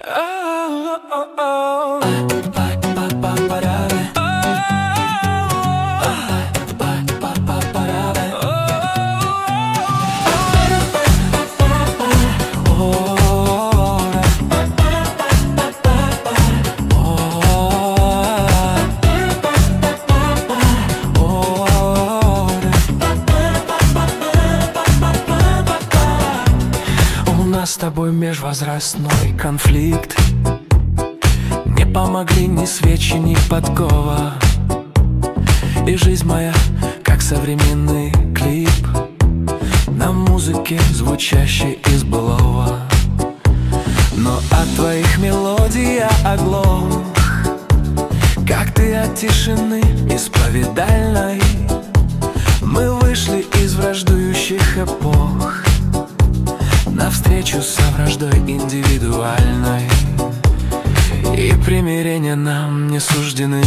С тобой межвозрастной конфликт. Не помогли ни свечи, ни подкова. И жизнь моя, как современный клип на музыке, звучащей из былого. Но от твоих мелодий я оглох, как ты от тишины исповедальной. Мы вышли из враждующих эпох навстречу со враждой индивидуальной, и примирения нам не суждены.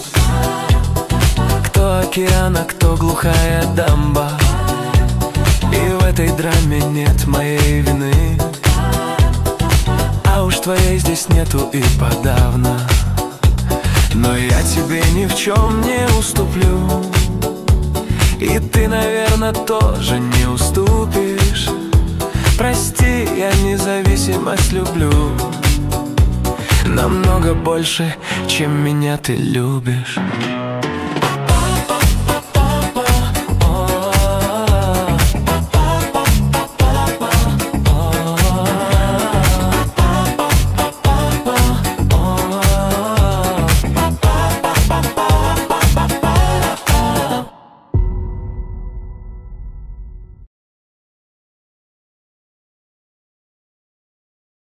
Кто океан, а кто глухая дамба, и в этой драме нет моей вины. А уж твоей здесь нету и подавно. Но я тебе ни в чем не уступлю, и ты, наверное, тоже не уступишь. Прости, я независимость люблю намного больше, чем меня ты любишь.